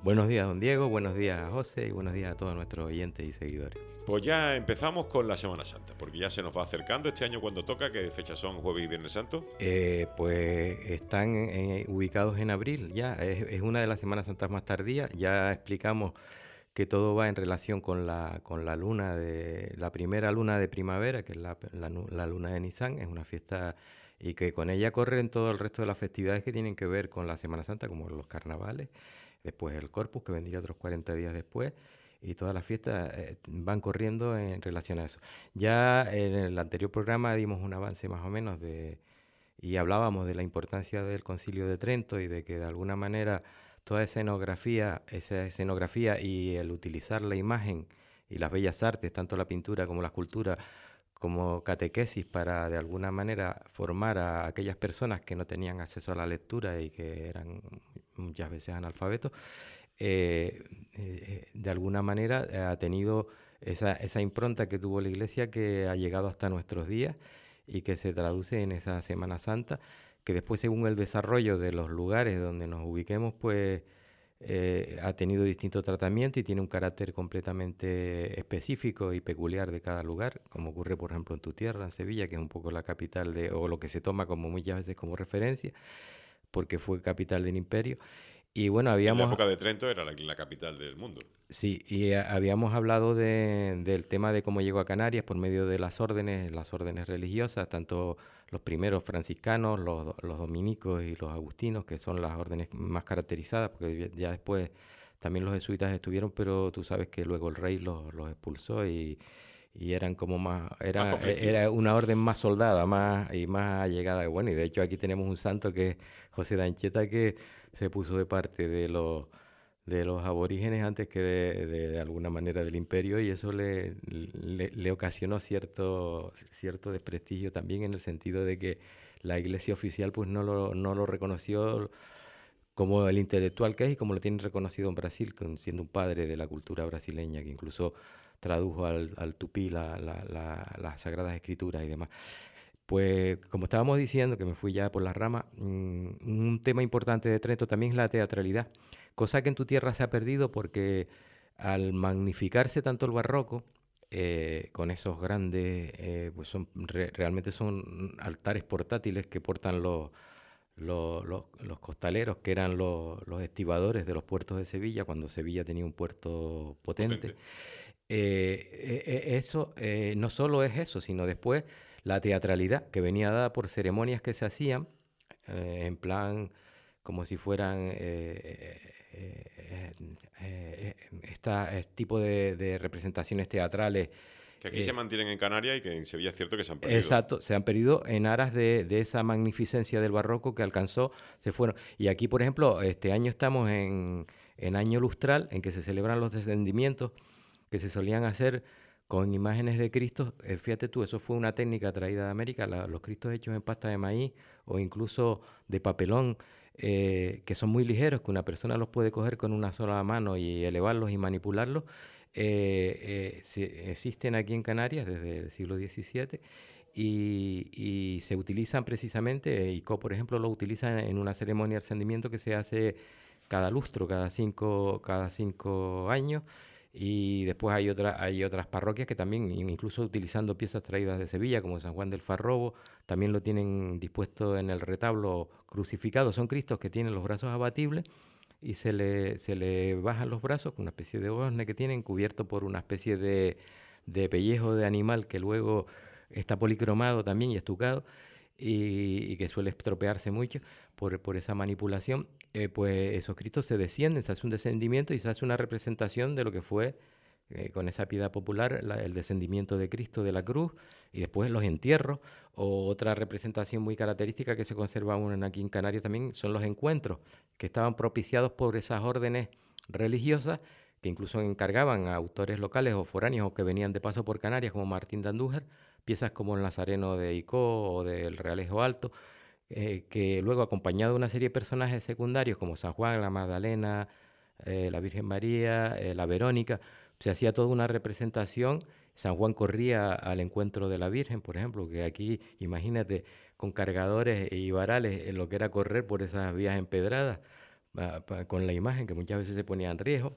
Buenos días, don Diego, buenos días a José y buenos días a todos nuestros oyentes y seguidores. Pues ya empezamos con la Semana Santa, porque ya se nos va acercando este año cuando toca. ¿Qué fechas son, jueves y viernes santo? Pues están ubicados en abril, ya es una de las Semanas Santas más tardías. Ya explicamos que todo va en relación con la luna la primera luna de primavera, que es la luna de Nisan. Es una fiesta y que con ella corren todo el resto de las festividades que tienen que ver con la Semana Santa, como los carnavales, después el Corpus, que vendría otros 40 días después, y todas las fiestas van corriendo en relación a eso. Ya en el anterior programa dimos un avance más o menos y hablábamos de la importancia del Concilio de Trento y de que de alguna manera toda esa escenografía y el utilizar la imagen y las bellas artes, tanto la pintura como la escultura, como catequesis para de alguna manera formar a aquellas personas que no tenían acceso a la lectura y que eran muchas veces analfabetos, de alguna manera ha tenido esa impronta que tuvo la Iglesia, que ha llegado hasta nuestros días y que se traduce en esa Semana Santa, que después, según el desarrollo de los lugares donde nos ubiquemos, pues ha tenido distintos tratamientos y tiene un carácter completamente específico y peculiar de cada lugar, como ocurre, por ejemplo, en tu tierra, en Sevilla, que es un poco la capital o lo que se toma como muchas veces como referencia, porque fue capital del imperio. Y bueno, En la habíamos... época de Trento era la capital del mundo. Sí, y habíamos hablado del tema de cómo llegó a Canarias por medio de las órdenes religiosas, tanto los primeros franciscanos, los dominicos y los agustinos, que son las órdenes más caracterizadas, porque ya después también los jesuitas estuvieron, pero tú sabes que luego el rey los expulsó y eran como más, Más conflictivo. era una orden más soldada, más allegada. Bueno, y de hecho aquí tenemos un santo que es José de Anchieta, que se puso de parte de los aborígenes antes que de alguna manera del imperio, y eso le ocasionó cierto desprestigio también, en el sentido de que la iglesia oficial pues no lo reconoció como el intelectual que es y como lo tienen reconocido en Brasil, siendo un padre de la cultura brasileña, que incluso tradujo al tupí las Sagradas Escrituras y demás. Pues como estábamos diciendo, que me fui ya por las ramas, un tema importante de Trento también es la teatralidad, cosa que en tu tierra se ha perdido porque al magnificarse tanto el barroco, con esos grandes, pues realmente son altares portátiles que portan los costaleros, que eran los estibadores de los puertos de Sevilla, cuando Sevilla tenía un puerto potente. Potente. Eso no solo es eso, sino después la teatralidad que venía dada por ceremonias que se hacían, en plan como si fueran este tipo de representaciones teatrales. Que aquí se mantienen en Canarias y que en Sevilla es cierto que se han perdido. Exacto, se han perdido en aras de esa magnificencia del barroco que alcanzó, se fueron. Y aquí, por ejemplo, este año estamos en año lustral, en que se celebran los descendimientos que se solían hacer con imágenes de Cristo. Fíjate tú, eso fue una técnica traída de América, los Cristos hechos en pasta de maíz o incluso de papelón, que son muy ligeros, que una persona los puede coger con una sola mano y elevarlos y manipularlos. Existen aquí en Canarias desde el siglo XVII y se utilizan precisamente, ICO por ejemplo lo utiliza en una ceremonia de ascendimiento que se hace cada lustro, cada cinco años, y después hay otras parroquias que también, incluso utilizando piezas traídas de Sevilla, como San Juan del Farrobo, también lo tienen dispuesto en el retablo crucificado. Son Cristos que tienen los brazos abatibles y se le bajan los brazos con una especie de gozne que tienen, cubierto por una especie de pellejo de animal que luego está policromado también y estucado, y que suele estropearse mucho por esa manipulación. Pues esos Cristos se descienden, se hace un descendimiento y se hace una representación de lo que fue, con esa piedad popular, el descendimiento de Cristo de la cruz, y después los entierros. O otra representación muy característica que se conserva aún aquí en Canarias también son los encuentros, que estaban propiciados por esas órdenes religiosas, que incluso encargaban a autores locales o foráneos o que venían de paso por Canarias, como Martín de Andújar, piezas como el Nazareno de Icó o del Realejo Alto, que luego, acompañado de una serie de personajes secundarios como San Juan, la Magdalena, la Virgen María, la Verónica, se hacía toda una representación. San Juan corría al encuentro de la Virgen, por ejemplo, que aquí, imagínate, con cargadores y varales, en lo que era correr por esas vías empedradas, con la imagen, que muchas veces se ponía en riesgo.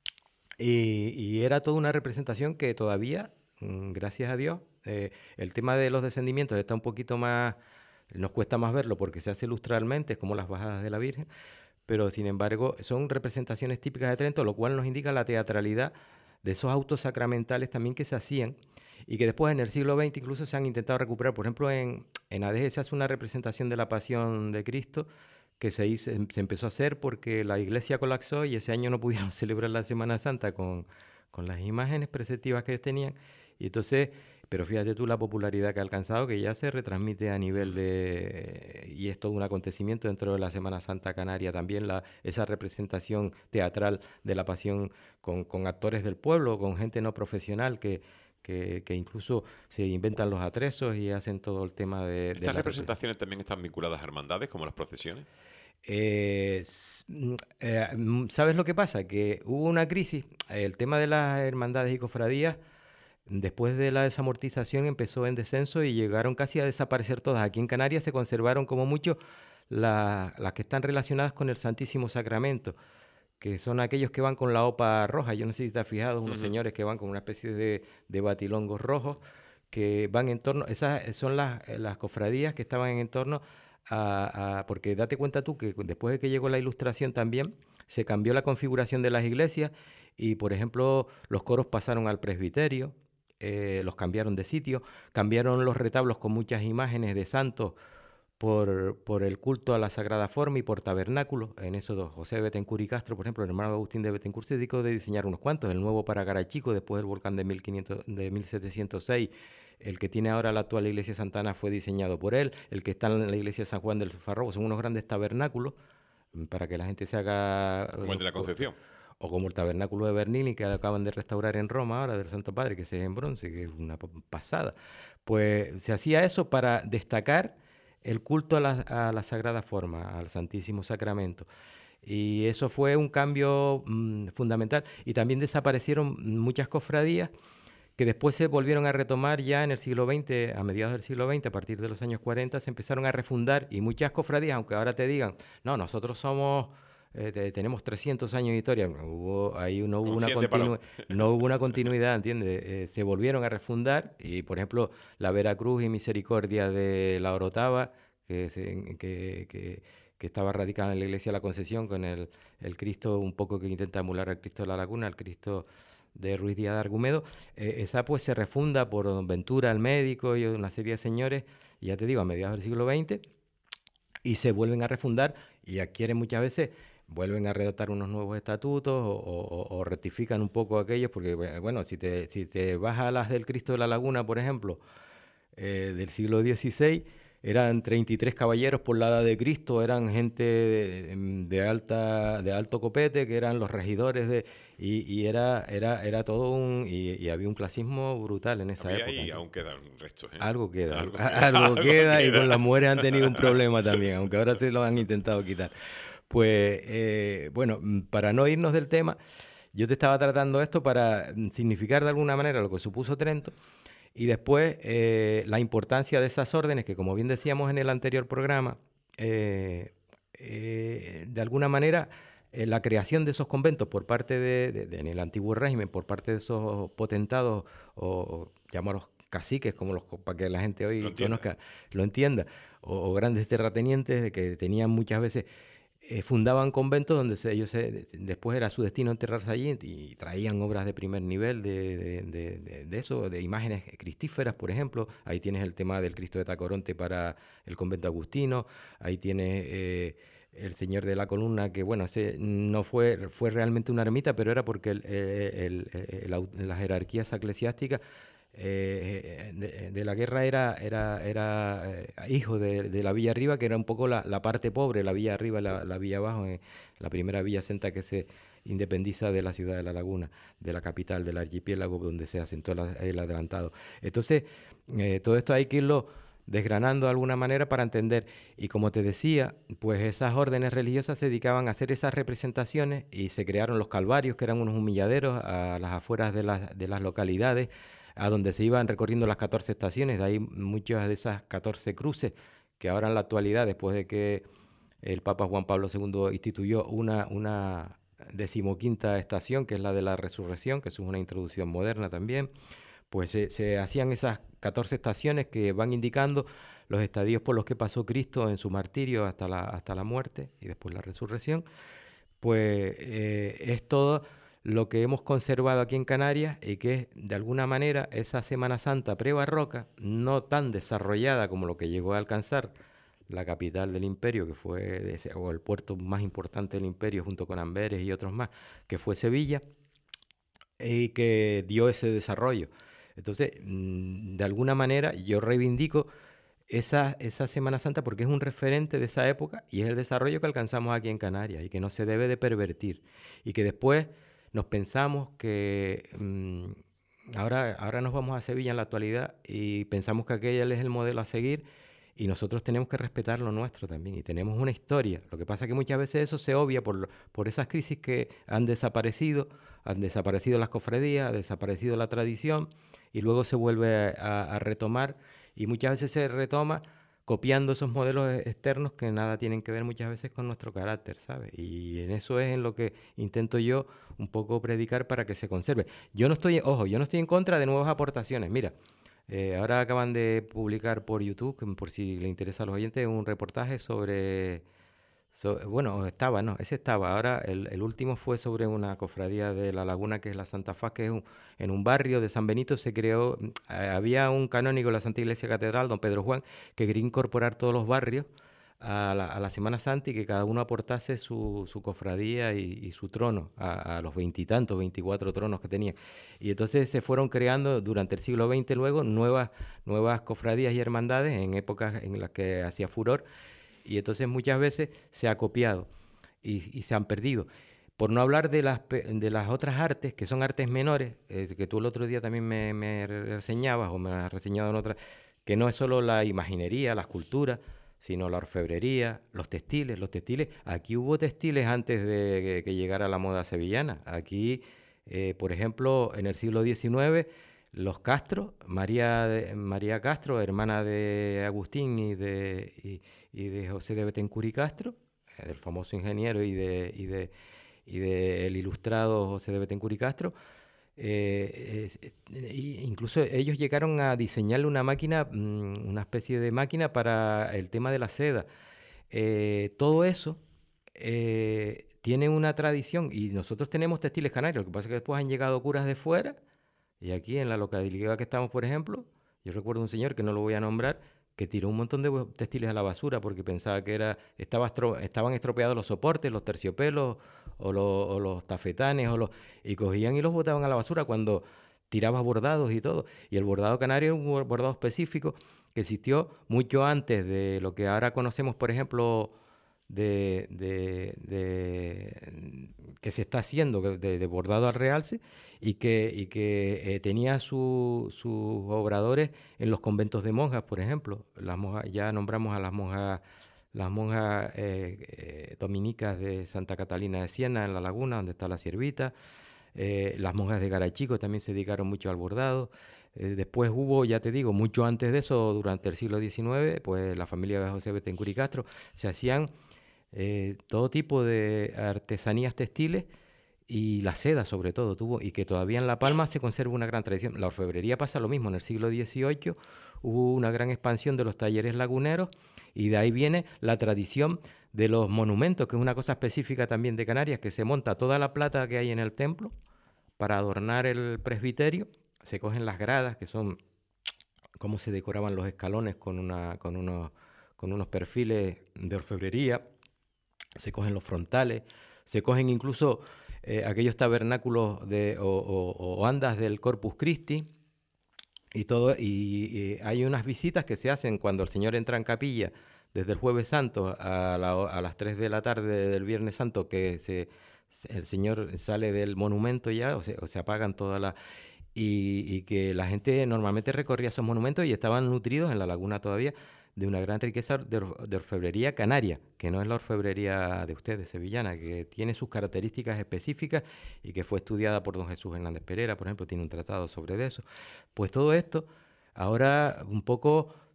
Y era toda una representación que todavía, gracias a Dios, el tema de los descendimientos está un poquito más, nos cuesta más verlo porque se hace lustralmente, es como las bajadas de la Virgen, pero sin embargo son representaciones típicas de Trento, lo cual nos indica la teatralidad de esos autos sacramentales también que se hacían y que después en el siglo XX incluso se han intentado recuperar. Por ejemplo, en Adeje se hace una representación de la Pasión de Cristo que se empezó a hacer porque la iglesia colapsó y ese año no pudieron celebrar la Semana Santa con las imágenes preceptivas que tenían. Y entonces, pero fíjate tú la popularidad que ha alcanzado, que ya se retransmite a nivel de... Y es todo un acontecimiento dentro de la Semana Santa Canaria también, esa representación teatral de la Pasión con actores del pueblo, con gente no profesional que incluso se inventan los atrezos y hacen todo el tema de... ¿Estas representaciones también están vinculadas a hermandades, como las procesiones? ¿Sabes lo que pasa? Que hubo una crisis, el tema de las hermandades y cofradías, después de la desamortización empezó en descenso y llegaron casi a desaparecer todas. Aquí en Canarias se conservaron como mucho las que están relacionadas con el Santísimo Sacramento, que son aquellos que van con la opa roja. Yo no sé si te has fijado, unos señores que van con una especie de batilongos rojos, que van en torno, esas son las cofradías que estaban en torno porque date cuenta tú que después de que llegó la Ilustración también se cambió la configuración de las iglesias y, por ejemplo, los coros pasaron al presbiterio, los cambiaron de sitio, cambiaron los retablos con muchas imágenes de santos por el culto a la Sagrada Forma y por tabernáculos. En eso José de Bethencourt y Castro, por ejemplo, el hermano Agustín de Bethencourt se dedicó a diseñar unos cuantos, el nuevo para Garachico después del volcán de 1706. El que tiene ahora la actual iglesia Santana fue diseñado por él. El que está en la iglesia San Juan del Farrobo son unos grandes tabernáculos para que la gente se haga... Como el de la Concepción. O como el tabernáculo de Bernini, que acaban de restaurar en Roma ahora, del Santo Padre, que es en bronce, que es una pasada. Pues se hacía eso para destacar el culto a la Sagrada Forma, al Santísimo Sacramento. Y eso fue un cambio fundamental. Y también desaparecieron muchas cofradías que después se volvieron a retomar ya en el siglo XX, a mediados del siglo XX, a partir de los años 40, se empezaron a refundar y muchas cofradías, aunque ahora te digan, no, nosotros somos, tenemos 300 años de historia, no hubo una continuidad, ¿entiendes? Se volvieron a refundar y, por ejemplo, la Veracruz y Misericordia de la Orotava, que estaba radicada en la iglesia de la Concesión, con el Cristo un poco que intenta emular al Cristo de la Laguna, al Cristo de Ruiz Díaz de Argumedo, esa pues se refunda por Don Ventura, el médico, y una serie de señores, y ya te digo, a mediados del siglo XX, y se vuelven a refundar y adquieren muchas veces, vuelven a redactar unos nuevos estatutos o rectifican un poco aquellos, porque bueno, si te vas a las del Cristo de la Laguna, por ejemplo, del siglo XVI, eran 33 caballeros por la edad de Cristo, eran gente de alto copete, que eran los regidores y era todo y había un clasismo brutal en esa época. Y aún quedan restos, ¿eh? Algo queda y con las mujeres han tenido un problema también, aunque ahora se lo han intentado quitar. Pues bueno, para no irnos del tema, yo te estaba tratando esto para significar de alguna manera lo que supuso Trento. Y después la importancia de esas órdenes, que como bien decíamos en el anterior programa, de alguna manera la creación de esos conventos por parte en el antiguo régimen, por parte de esos potentados o llamarlos caciques, para que la gente hoy lo entienda, o grandes terratenientes que tenían muchas veces... fundaban conventos donde después era su destino enterrarse allí y traían obras de primer nivel de eso, de imágenes cristíferas, por ejemplo. Ahí tienes el tema del Cristo de Tacoronte para el convento agustino, ahí tienes el Señor de la Columna, que bueno, ese no fue realmente una ermita, pero era porque las jerarquías eclesiásticas de la guerra era hijo de la Villa Arriba, que era un poco la parte pobre, la Villa Arriba, la Villa Abajo, la primera villa senta que se independiza de la ciudad de La Laguna, de la capital del archipiélago donde se asentó el adelantado. Entonces, todo esto hay que irlo desgranando de alguna manera para entender. Y como te decía, pues esas órdenes religiosas se dedicaban a hacer esas representaciones y se crearon los calvarios, que eran unos humilladeros a las afueras de las localidades, a donde se iban recorriendo las 14 estaciones. De ahí muchas de esas 14 cruces que ahora en la actualidad, después de que el Papa Juan Pablo II instituyó una 15ª estación, que es la de la resurrección, que es una introducción moderna también. Pues se hacían esas 14 estaciones que van indicando los estadios por los que pasó Cristo en su martirio hasta la muerte y después la resurrección. Pues es todo lo que hemos conservado aquí en Canarias y que es de alguna manera esa Semana Santa prebarroca, no tan desarrollada como lo que llegó a alcanzar la capital del imperio, que fue, o el puerto más importante del imperio junto con Amberes y otros más, que fue Sevilla, y que dio ese desarrollo. Entonces, de alguna manera yo reivindico esa Semana Santa porque es un referente de esa época y es el desarrollo que alcanzamos aquí en Canarias y que no se debe de pervertir. Y que después nos pensamos que ahora nos vamos a Sevilla en la actualidad y pensamos que aquel es el modelo a seguir y nosotros tenemos que respetar lo nuestro también y tenemos una historia. Lo que pasa es que muchas veces eso se obvia por esas crisis que han desaparecido las cofradías, ha desaparecido la tradición y luego se vuelve a retomar y muchas veces se retoma copiando esos modelos externos que nada tienen que ver muchas veces con nuestro carácter, ¿sabes? Y en eso es en lo que intento yo un poco predicar para que se conserve. Yo no estoy en contra de nuevas aportaciones. Mira, ahora acaban de publicar por YouTube, por si le interesa a los oyentes, un reportaje sobre bueno, ese estaba. Ahora el último fue sobre una cofradía de La Laguna, que es la Santa Faz, que es en un barrio de San Benito se creó, había un canónigo de la Santa Iglesia Catedral, don Pedro Juan, que quería incorporar todos los barrios a la Semana Santa y que cada uno aportase su cofradía y su trono a los 24 tronos que tenía. Y entonces se fueron creando durante el siglo XX luego nuevas cofradías y hermandades en épocas en las que hacía furor. Y entonces muchas veces se ha copiado y se han perdido. Por no hablar de las otras artes, que son artes menores, que tú el otro día también me reseñabas o me has reseñado en otra, que no es solo la imaginería, la escultura, sino la orfebrería, los textiles. Aquí hubo textiles antes de que llegara la moda sevillana. Aquí, por ejemplo, en el siglo XIX, los Castro, María Castro, hermana de Agustín y de José de Betancourt y Castro, del famoso ingeniero y del ilustrado José de Betancourt y Castro, incluso ellos llegaron a diseñarle una máquina, una especie de máquina para el tema de la seda. Todo eso tiene una tradición y nosotros tenemos textiles canarios. Lo que pasa es que después han llegado curas de fuera y aquí en la localidad que estamos, por ejemplo, yo recuerdo un señor que no lo voy a nombrar, que tiró un montón de textiles a la basura porque pensaba que estaban estropeados los soportes, los terciopelos o los tafetanes y cogían y los botaban a la basura cuando tirabas bordados y todo. Y el bordado canario es un bordado específico que existió mucho antes de lo que ahora conocemos, por ejemplo, que se está haciendo de bordado al realce y que tenía sus obradores en los conventos de monjas, por ejemplo. Las monjas, ya nombramos a las monjas dominicas de Santa Catalina de Siena, en La Laguna, donde está la Ciervita. Las monjas de Garachico también se dedicaron mucho al bordado. Después hubo, ya te digo, mucho antes de eso, durante el siglo XIX, pues la familia de José Betancourt y Castro, se hacían todo tipo de artesanías textiles y la seda sobre todo y que todavía en La Palma se conserva una gran tradición. La orfebrería pasa lo mismo. En el siglo XVIII hubo una gran expansión de los talleres laguneros y de ahí viene la tradición de los monumentos, que es una cosa específica también de Canarias, que se monta toda la plata que hay en el templo para adornar el presbiterio. Se cogen las gradas, que son cómo se decoraban los escalones con unos perfiles de orfebrería. Se cogen los frontales, se cogen incluso aquellos tabernáculos o andas del Corpus Christi y todo. Y hay unas visitas que se hacen cuando el Señor entra en capilla desde el Jueves Santo a las 3 de la tarde del Viernes Santo, que el Señor sale del monumento ya, o se apagan todas las... Y que la gente normalmente recorría esos monumentos y estaban nutridos en la laguna todavía de una gran riqueza de orfebrería canaria, que no es la orfebrería de ustedes, sevillana, que tiene sus características específicas y que fue estudiada por don Jesús Hernández Pereira, por ejemplo, tiene un tratado sobre eso. Pues todo esto ahora un poco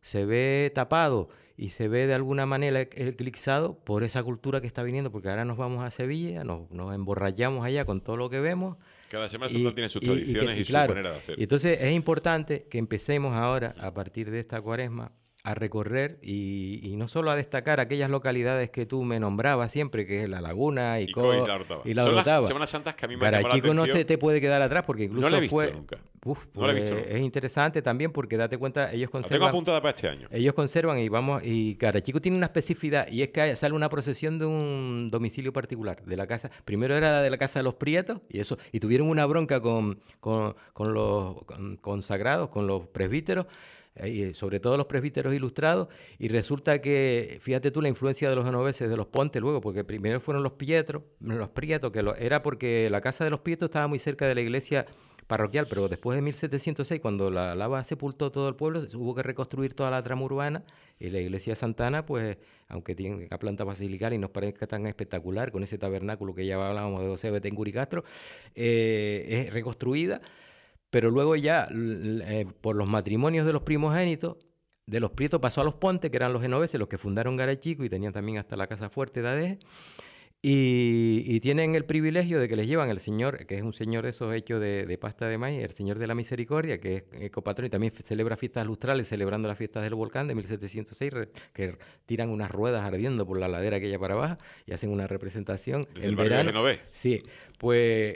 se ve tapado y se ve de alguna manera eclipsado por esa cultura que está viniendo, porque ahora nos vamos a Sevilla, nos emborrachamos allá con todo lo que vemos. Cada Semana Santa tiene sus tradiciones y su manera de hacer. Y entonces es importante que empecemos ahora, a partir de esta Cuaresma, a recorrer y no solo a destacar aquellas localidades que tú me nombrabas siempre, que es La Laguna, Icó y La Orotava. Son las Semanas Santas que a mí me llaman la atención. no se te puede quedar atrás porque incluso no la he visto nunca. No la he visto nunca. Es interesante también porque date cuenta, ellos conservan... La tengo apuntada para este año. Ellos conservan y Carachico tiene una especificidad y es que sale una procesión de un domicilio particular, de la casa. Primero era de la casa de los Prietos y tuvieron una bronca con los consagrados, con los presbíteros, sobre todo los presbíteros ilustrados, y resulta que, fíjate tú la influencia de los genoveses, de los Pontes luego, porque primero fueron los Prietos, era porque la casa de los Prietos estaba muy cerca de la iglesia parroquial, pero después de 1706, cuando la lava sepultó todo el pueblo, hubo que reconstruir toda la trama urbana, y la iglesia de Santana, pues, aunque tiene una planta basilical y nos parezca tan espectacular, con ese tabernáculo que ya hablábamos de José Betancourt y Castro, es reconstruida. Pero luego ya, por los matrimonios de los primogénitos, de los Prietos pasó a los Pontes, que eran los genoveses, los que fundaron Garachico y tenían también hasta la Casa Fuerte de Adeje, y tienen el privilegio de que les llevan el señor, que es un señor de esos hechos de pasta de maíz, el señor de la misericordia, que es copatrón y también celebra fiestas lustrales, celebrando las fiestas del volcán de 1706, que tiran unas ruedas ardiendo por la ladera aquella para abajo y hacen una representación en verano. Genovés. Sí, pues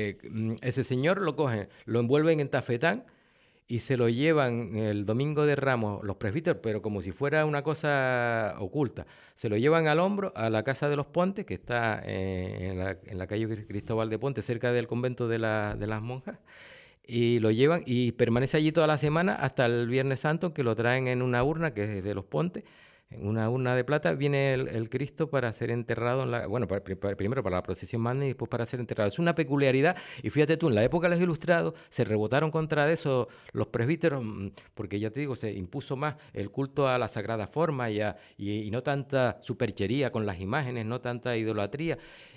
ese señor lo cogen, lo envuelven en tafetán y se lo llevan el domingo de Ramos los presbíteros, pero como si fuera una cosa oculta. Se lo llevan al hombro a la casa de los Pontes, que está en la calle Cristóbal de Ponte, cerca del convento de las monjas, y lo llevan y permanece allí toda la semana hasta el Viernes Santo, que lo traen en una urna que es de los Pontes. En una urna de plata viene el Cristo para ser enterrado, primero para la procesión magna y después para ser enterrado. Es una peculiaridad, y fíjate tú, en la época de los Ilustrados se rebotaron contra eso los presbíteros, porque ya te digo, se impuso más el culto a la sagrada forma y no tanta superchería con las imágenes, no tanta idolatría.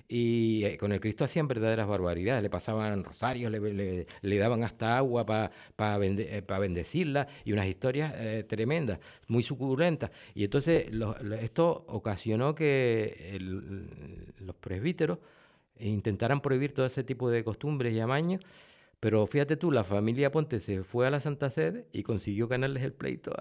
Y con el Cristo hacían verdaderas barbaridades, le pasaban rosarios, le daban hasta agua para bendecirla, y unas historias tremendas, muy suculentas. Y entonces esto ocasionó que los presbíteros intentaran prohibir todo ese tipo de costumbres y amaños. Pero fíjate tú, la familia Ponte se fue a la Santa Sede y consiguió ganarles el pleito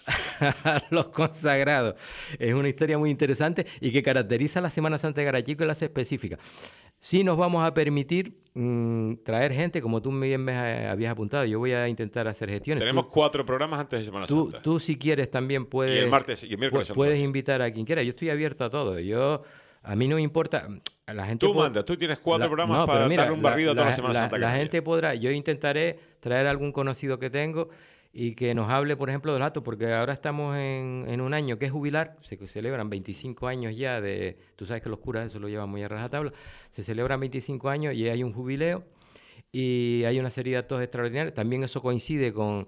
a los consagrados. Es una historia muy interesante y que caracteriza la Semana Santa de Garachico y las específicas. Sí nos vamos a permitir traer gente, como tú bien me habías apuntado. Yo voy a intentar hacer gestiones. Tenemos 4 programas antes de Semana Santa. Tú si quieres también puedes... Y el martes y el miércoles. Puedes invitar a quien quiera. Yo estoy abierto a todo. A mí no me importa... La gente tú tienes 4 programas para darle un barrido a toda la Semana Santa. La gente podrá, yo intentaré traer algún conocido que tengo y que nos hable, por ejemplo, del acto, porque ahora estamos en un año que es jubilar, se celebran 25 años ya tú sabes que los curas eso lo llevan muy a rajatabla, se celebran 25 años y hay un jubileo y hay una serie de actos extraordinarios. También eso coincide con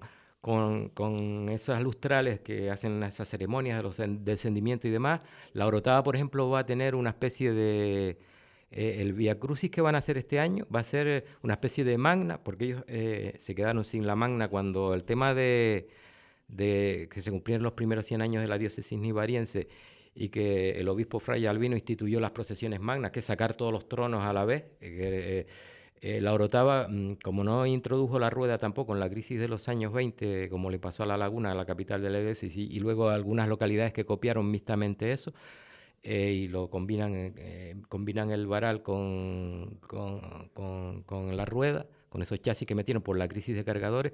esas lustrales que hacen esas ceremonias de los descendimientos y demás. La Orotava, por ejemplo, va a tener una especie de... el Via Crucis que van a hacer este año va a ser una especie de magna, porque ellos se quedaron sin la magna cuando el tema de que se cumplieron los primeros 100 años de la diócesis nivariense y que el obispo Fray Albino instituyó las procesiones magnas, que es sacar todos los tronos a la vez. La Orotava, como no introdujo la rueda tampoco en la crisis de los años 20, como le pasó a La Laguna, a la capital de la diócesis, y luego a algunas localidades que copiaron mixtamente eso, y lo combinan el varal con la rueda, con esos chasis que metieron por la crisis de cargadores.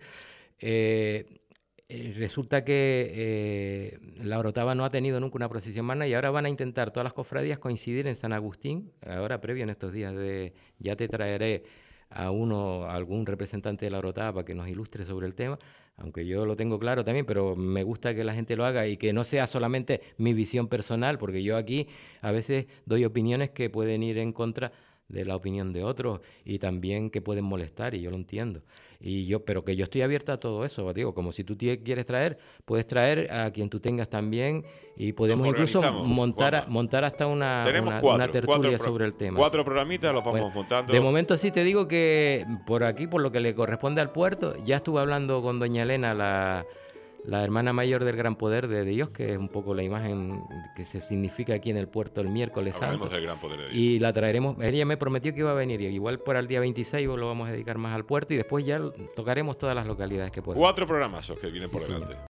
Resulta que la Orotava no ha tenido nunca una procesión magna y ahora van a intentar todas las cofradías coincidir en San Agustín. Ahora, previo en estos días ya te traeré a algún representante de la Orotava para que nos ilustre sobre el tema, aunque yo lo tengo claro también, pero me gusta que la gente lo haga y que no sea solamente mi visión personal, porque yo aquí a veces doy opiniones que pueden ir en contra de la opinión de otros y también que pueden molestar, y yo lo entiendo. Pero que yo estoy abierto a todo eso, digo, como si tú quieres traer, puedes traer a quien tú tengas también y podemos incluso montar hasta una tertulia sobre el tema. 4 programitas los vamos montando. De momento sí te digo que por aquí, por lo que le corresponde al puerto, ya estuve hablando con doña Elena, la hermana mayor del Gran Poder de Dios, que es un poco la imagen que se significa aquí en el puerto el miércoles Hablaremos santo. del Gran Poder de Dios. Y la traeremos, ella me prometió que iba a venir, y igual para el día 26 lo vamos a dedicar más al puerto y después ya tocaremos todas las localidades que podamos. 4 programas que vienen Sí, por señor. delante.